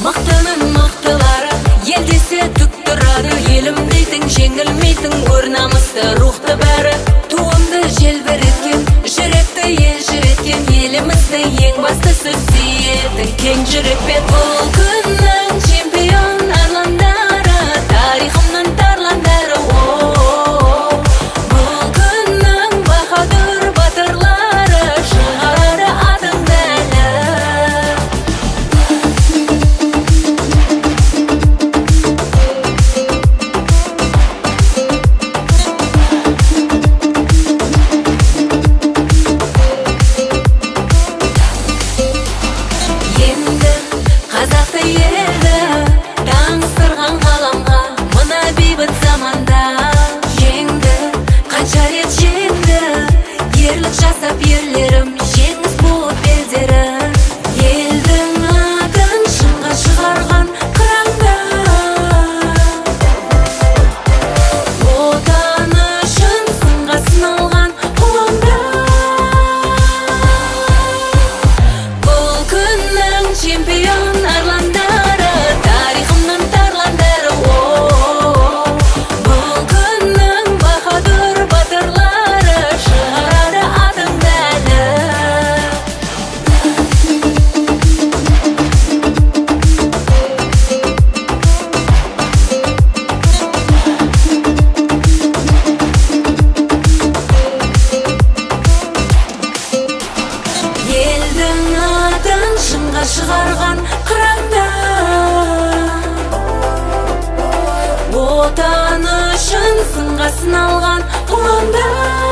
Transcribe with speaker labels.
Speaker 1: Мақтының мақтылары ел десе түк тұрады. Елім дейтін жеңілмейтін өр намысты рухты бәрі. Туымды желбіреткен, жүректі ел жүреткен, елімізді ең басты сөз сүйетін кең жүрекпен. Бұл күннің чемпион арландары, тарихымның тарландары. Бұл күннің баһадүр батырлары, шығарады атыңды әлі. Енді қазақты елді таңыстырған ғаламға, мына бейбіт заманда жеңді, қанша рет жеңді, ерлік жасап ерлерім, жеңіс болып белдері. Елдің атын шыңға шығарған қыранда, отаны үшін сынға сыналған ұланда. Бұл күннің чемпион арландары, тарихымның тарландары. Бұл күннің баһадүр батырлары, шығарады атыңды әлі. Елдің атын шыңға шығарған қыранда, отаны үшін сынға сыналған ұланда.